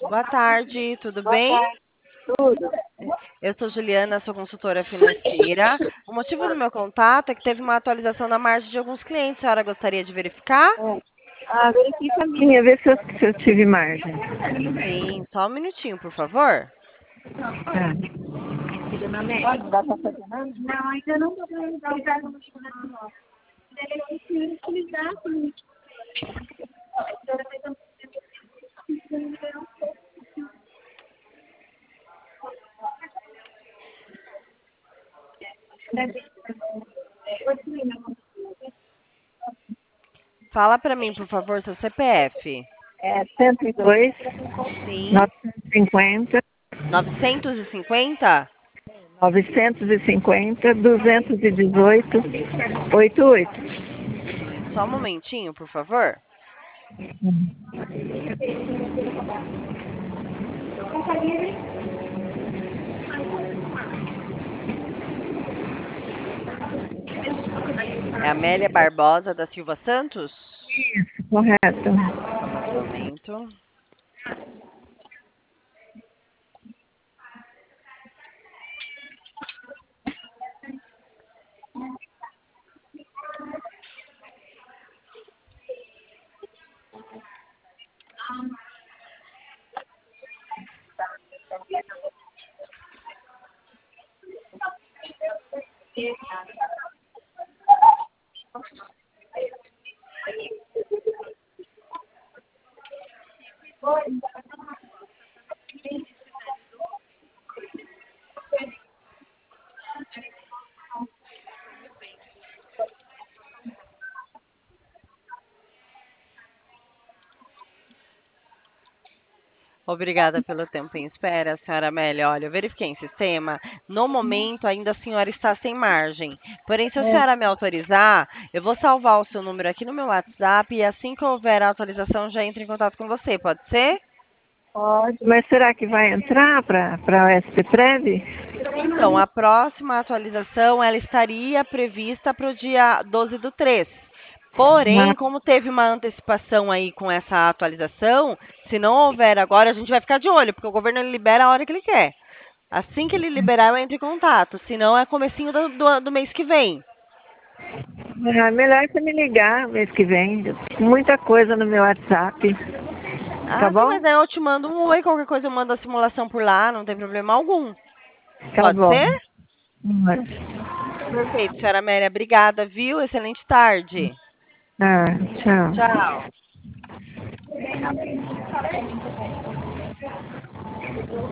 Boa tarde, tudo bem? Tudo. Eu sou Juliana, sou consultora financeira. O motivo do meu contato é que teve uma atualização na margem de alguns clientes. A senhora gostaria de verificar? É. Verifica a minha, ver se eu tive margem. Sim, só um minutinho, por favor. Tá. Não dá pra fazer nada? Não, ainda não estou utilizando no não. Eu preciso utilizar, sim. Fala para mim, por favor, seu CPF. É 102, Sim, 950, 950? 950, 218, 88. Só um momentinho, por favor. É Amélia Barbosa da Silva Santos? Correto. Um momento. Obrigada pelo tempo em espera, senhora Amélia. Olha, eu verifiquei em sistema. No momento, ainda a senhora está sem margem. Porém, se a senhora me autorizar, eu vou salvar o seu número aqui no meu WhatsApp e assim que houver a atualização, já entro em contato com você. Pode ser? Pode. Mas será que vai entrar para o SPPrev? Então, a próxima atualização, ela estaria prevista para o dia 12 do 3. Porém, como teve uma antecipação aí com essa atualização, se não houver agora, a gente vai ficar de olho, porque o governo ele libera a hora que ele quer. Assim que ele liberar, eu entro em contato. Se não, é comecinho do mês que vem. Melhor você me ligar mês que vem. Muita coisa no meu WhatsApp. Tá Ah, sim, bom? mas aí eu te mando um oi, qualquer coisa eu mando a simulação por lá, não tem problema algum. Tá Pode bom. ser? Perfeito, senhora Amélia. Obrigada, viu? Excelente tarde. Ah, tchau. Tchau.